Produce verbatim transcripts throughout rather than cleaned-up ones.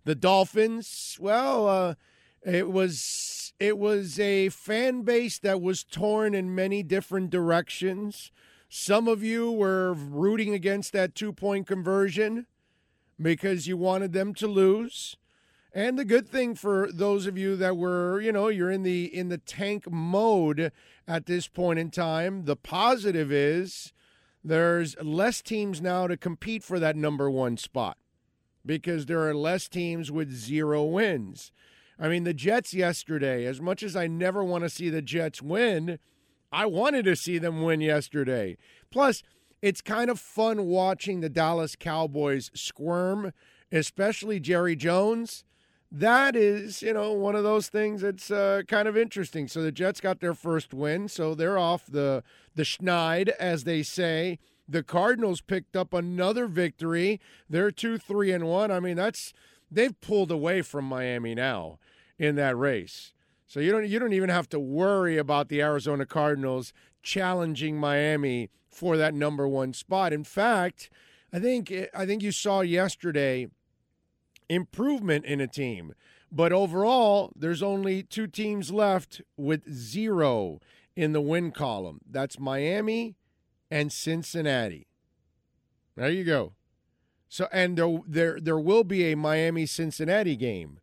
The Dolphins, well, uh, it was it was a fan base that was torn in many different directions. Some of you were rooting against that two-point conversion because you wanted them to lose. And the good thing for those of you that were, you know, you're in the in the tank mode at this point in time, the positive is there's less teams now to compete for that number one spot because there are less teams with zero wins. I mean, the Jets yesterday, as much as I never want to see the Jets win, I wanted to see them win yesterday. Plus, it's kind of fun watching the Dallas Cowboys squirm, especially Jerry Jones. That is, you know, one of those things that's uh, kind of interesting. So the Jets got their first win, so they're off the, the schneid, as they say. The Cardinals picked up another victory. They're two, three, and one. I mean, that's they've pulled away from Miami now in that race. So you don't you don't even have to worry about the Arizona Cardinals challenging Miami for that number one spot. In fact, I think I think you saw yesterday improvement in a team. But overall, there's only two teams left with zero in the win column. That's Miami and Cincinnati. There you go. So and there there there will be a Miami-Cincinnati game.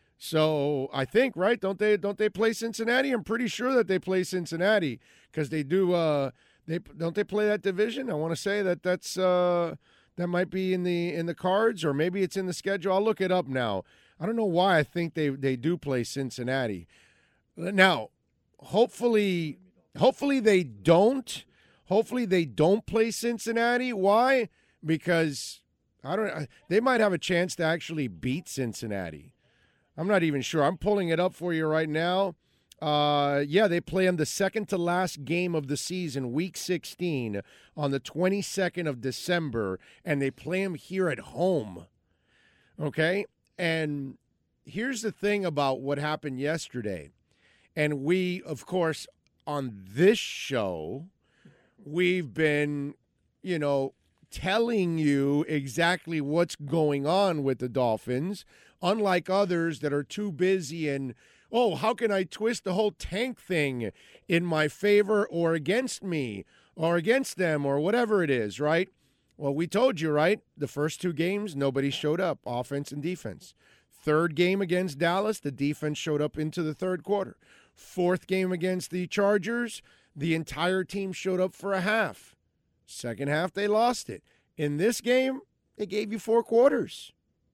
So I think, right? Don't they don't they play Cincinnati? I'm pretty sure that they play Cincinnati because they do. Uh, they don't they play that division? I want to say that that's uh, that might be in the in the cards, or maybe it's in the schedule. I'll look it up now. I don't know why I think they they do play Cincinnati. Now, hopefully, hopefully they don't. Hopefully they don't play Cincinnati. Why? Because I don't. They might have a chance to actually beat Cincinnati. I'm not even sure. I'm pulling it up for you right now. Uh, yeah, they play them the second to last game of the season, week sixteen, on the twenty-second of December, and they play them here at home. Okay? And here's the thing about what happened yesterday. And we, of course, on this show, we've been, you know, telling you exactly what's going on with the Dolphins, unlike others that are too busy and, oh, how can I twist the whole tank thing in my favor or against me or against them or whatever it is, right? Well, we told you, right? The first two games, nobody showed up, offense and defense. Third game against Dallas, the defense showed up into the third quarter. Fourth game against the Chargers, the entire team showed up for a half. Second half, they lost it. In this game, they gave you four quarters.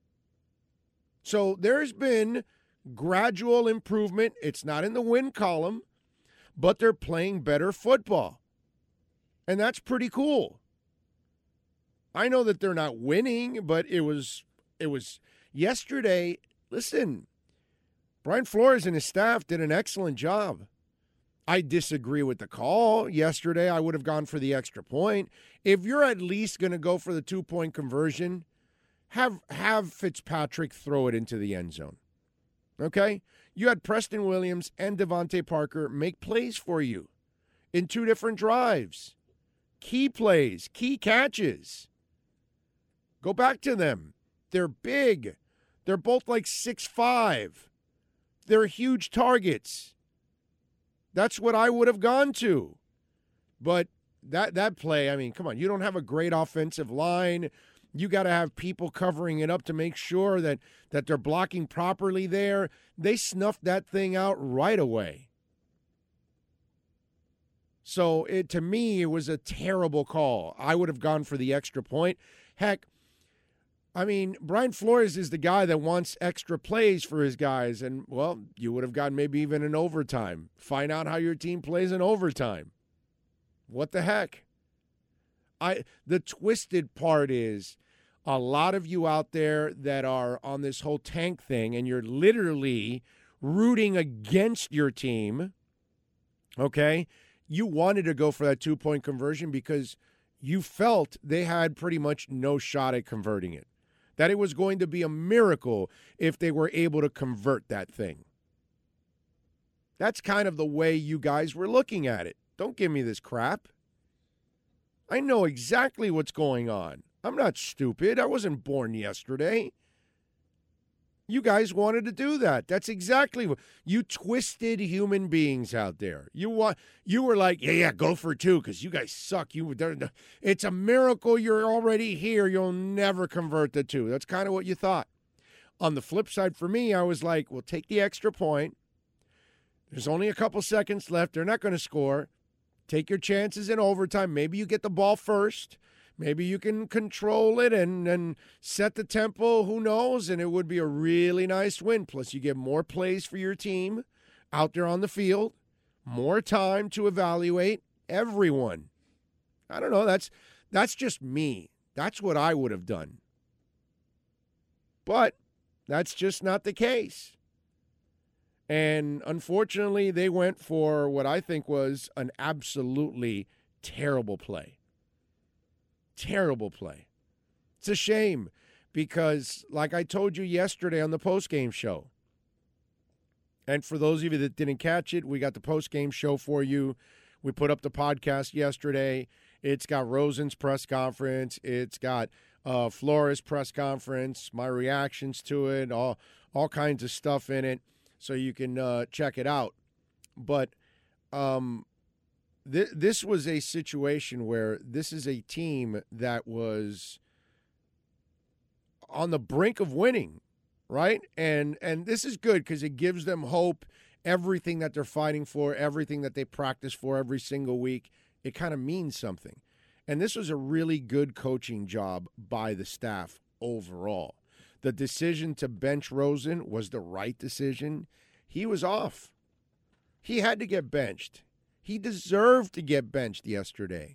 So there's been gradual improvement. It's not in the win column, but they're playing better football. And that's pretty cool. I know that they're not winning, but it was it was yesterday. Listen, Brian Flores and his staff did an excellent job. I disagree with the call. Yesterday, I would have gone for the extra point. If you're at least going to go for the two-point conversion, have have Fitzpatrick throw it into the end zone. Okay? You had Preston Williams and Devontae Parker make plays for you in two different drives. Key plays, key catches. Go back to them. They're big. They're both like six five. They're huge targets. That's what I would have gone to. But that that play, I mean, come on, you don't have a great offensive line. You got to have people covering it up to make sure that, that they're blocking properly there. They snuffed that thing out right away. So it, to me, it was a terrible call. I would have gone for the extra point. Heck, I mean, Brian Flores is the guy that wants extra plays for his guys. And, well, you would have gotten maybe even an overtime. Find out how your team plays in overtime. What the heck? I the twisted part is a lot of you out there that are on this whole tank thing and you're literally rooting against your team, okay? You wanted to go for that two-point conversion because you felt they had pretty much no shot at converting it. That it was going to be a miracle if they were able to convert that thing. That's kind of the way you guys were looking at it. Don't give me this crap. I know exactly what's going on. I'm not stupid. I wasn't born yesterday. You guys wanted to do that. That's exactly what you twisted human beings out there. You want you were like, yeah, yeah, go for two because you guys suck. You, it's a miracle you're already here. You'll never convert the two. That's kind of what you thought. On the flip side, for me, I was like, well, take the extra point. There's only a couple seconds left. They're not going to score. Take your chances in overtime. Maybe you get the ball first. Maybe you can control it and, and set the tempo. Who knows? And it would be a really nice win. Plus, you get more plays for your team out there on the field, more time to evaluate everyone. I don't know. That's that's just me. That's what I would have done. But that's just not the case. And unfortunately, they went for what I think was an absolutely terrible play. Terrible play. It's a shame because, like I told you yesterday on the postgame show, and for those of you that didn't catch it, we got the postgame show for you. We put up the podcast yesterday. It's got Rosen's press conference. It's got uh, Flores' press conference, my reactions to it, all, all kinds of stuff in it, so you can uh, check it out. But um this was a situation where this is a team that was on the brink of winning, right? And and this is good because it gives them hope. Everything that they're fighting for, everything that they practice for every single week, it kind of means something. And this was a really good coaching job by the staff overall. The decision to bench Rosen was the right decision. He was off. He had to get benched. He deserved to get benched yesterday.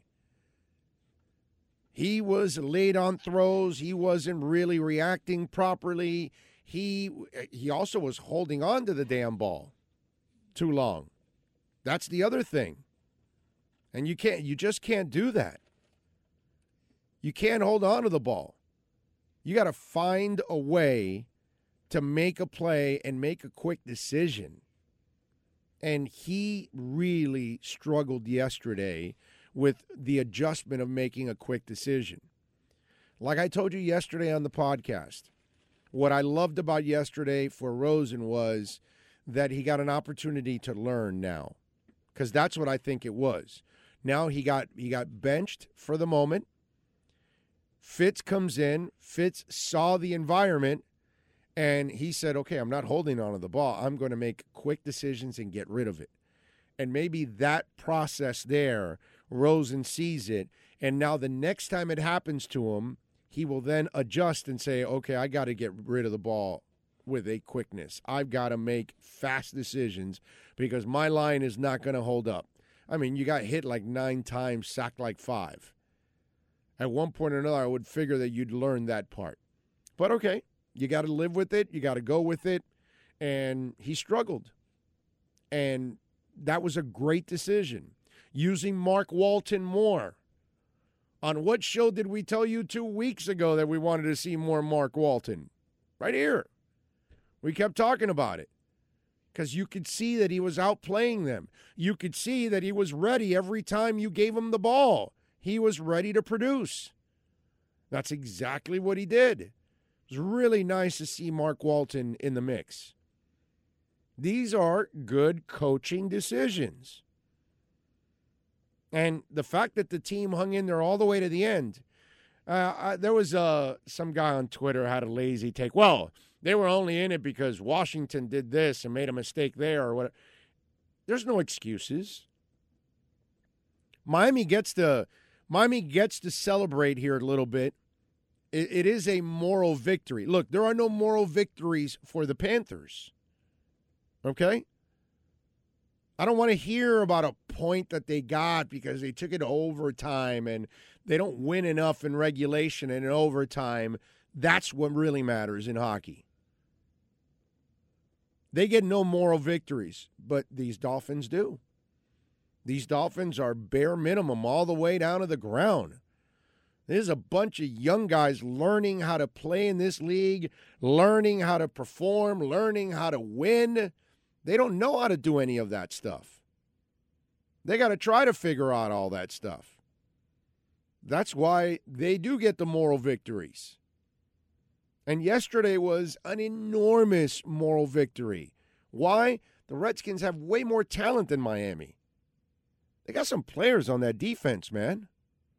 He was late on throws. He wasn't really reacting properly. He he also was holding on to the damn ball too long. That's the other thing. And you can't you just can't do that. You can't hold on to the ball. You got to find a way to make a play and make a quick decision. And he really struggled yesterday with the adjustment of making a quick decision. Like I told you yesterday on the podcast, what I loved about yesterday for Rosen was that he got an opportunity to learn now, because that's what I think it was. Now he got he got benched for the moment. Fitz comes in. Fitz saw the environment. And he said, okay, I'm not holding on to the ball. I'm going to make quick decisions and get rid of it. And maybe that process there, Rosen sees it. And now the next time it happens to him, he will then adjust and say, okay, I got to get rid of the ball with a quickness. I've got to make fast decisions because my line is not going to hold up. I mean, you got hit like nine times, sacked like five. At one point or another, I would figure that you'd learn that part. But okay. You got to live with it. You got to go with it. And he struggled. And that was a great decision. Using Mark Walton more. On what show did we tell you two weeks ago that we wanted to see more Mark Walton? Right here. We kept talking about it. Because you could see that he was outplaying them. You could see that he was ready every time you gave him the ball. He was ready to produce. That's exactly what he did. It was really nice to see Mark Walton in the mix. These are good coaching decisions. And the fact that the team hung in there all the way to the end, uh, I, there was uh, some guy on Twitter had a lazy take. Well, they were only in it because Washington did this and made a mistake there or whatever. There's no excuses. Miami gets to Miami gets to celebrate here a little bit. It, it is a moral victory. Look, there are no moral victories for the Panthers. Okay? I don't want to hear about a point that they got because they took it to overtime and they don't win enough in regulation and in overtime. That's what really matters in hockey. They get no moral victories, but these Dolphins do. These Dolphins are bare minimum all the way down to the ground. There's a bunch of young guys learning how to play in this league, learning how to perform, learning how to win. They don't know how to do any of that stuff. They got to try to figure out all that stuff. That's why they do get the moral victories. And yesterday was an enormous moral victory. Why? The Redskins have way more talent than Miami. They got some players on that defense, man.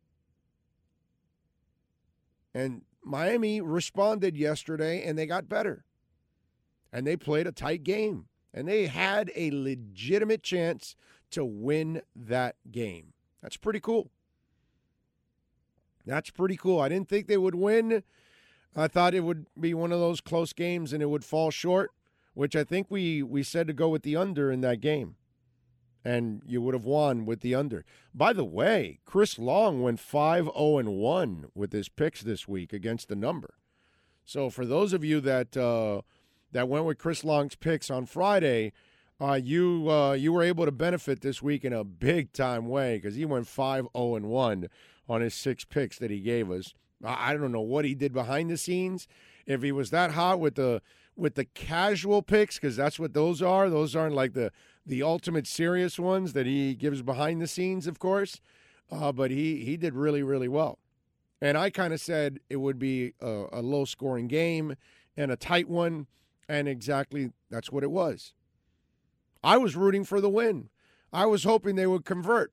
And Miami responded yesterday, and they got better. And they played a tight game. And they had a legitimate chance to win that game. That's pretty cool. That's pretty cool. I didn't think they would win. I thought it would be one of those close games and it would fall short, which I think we, we said to go with the under in that game. And you would have won with the under. By the way, Chris Long went five oh one with his picks this week against the number. So for those of you that uh, that went with Chris Long's picks on Friday, uh, you uh, you were able to benefit this week in a big-time way because he went five oh one on his six picks that he gave us. I don't know what he did behind the scenes. If he was that hot with the with the casual picks, because that's what those are. Those aren't like the the ultimate serious ones that he gives behind the scenes, of course. Uh, but he he did really, really well. And I kind of said it would be a, a low-scoring game and a tight one, and exactly that's what it was. I was rooting for the win. I was hoping they would convert.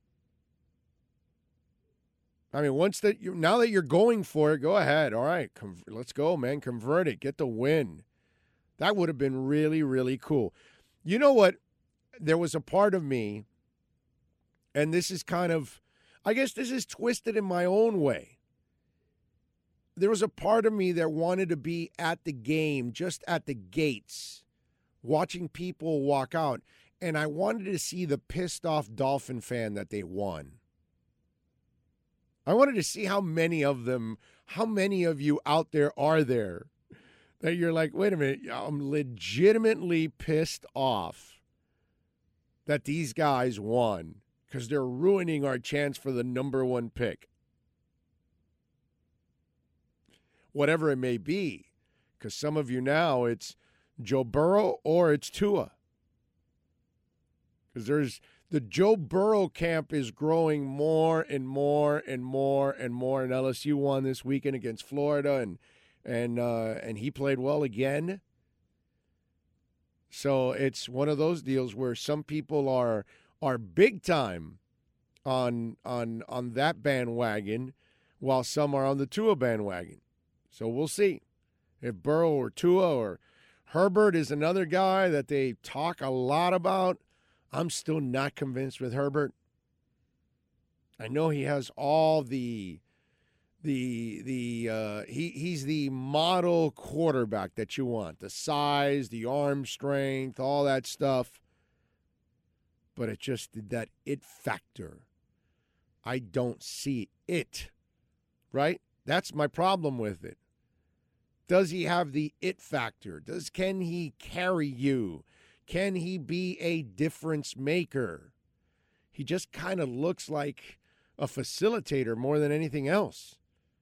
I mean, once that you now that you're going for it, go ahead. All right, com- let's go, man. Convert it. Get the win. That would have been really, really cool. You know what? There was a part of me, and this is kind of, I guess this is twisted in my own way. There was a part of me that wanted to be at the game, just at the gates, watching people walk out, and I wanted to see the pissed off Dolphin fan that they won. I wanted to see how many of them, how many of you out there are there that you're like, wait a minute, I'm legitimately pissed off that these guys won because they're ruining our chance for the number one pick. Whatever it may be, because some of you now, it's Joe Burrow or it's Tua. Because there's the Joe Burrow camp is growing more and more and more and more. And L S U won this weekend against Florida, and and uh, and he played well again. So it's one of those deals where some people are are big time on on on that bandwagon, while some are on the Tua bandwagon. So we'll see if Burrow or Tua or Herbert is another guy that they talk a lot about. I'm still not convinced with Herbert. I know he has all the the the uh, he he's the model quarterback that you want. The size, the arm strength, all that stuff. But it just did that it factor. I don't see it. Right? That's my problem with it. Does he have the it factor? Does can he carry you? Can he be a difference maker? He just kind of looks like a facilitator more than anything else.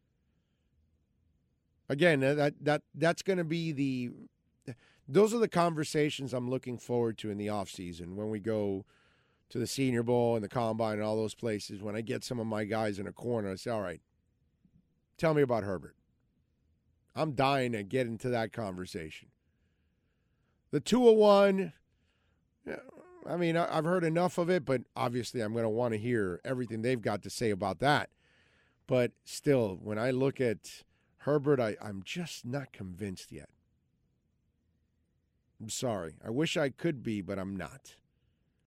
Again, that that that's going to be the those are the conversations I'm looking forward to in the offseason when we go to the Senior Bowl and the Combine and all those places. When I get some of my guys in a corner, I say, all right, tell me about Herbert. I'm dying to get into that conversation. The two oh one, I mean, I've heard enough of it, but obviously I'm going to want to hear everything they've got to say about that. But still, when I look at Herbert, I, I'm just not convinced yet. I'm sorry. I wish I could be, but I'm not.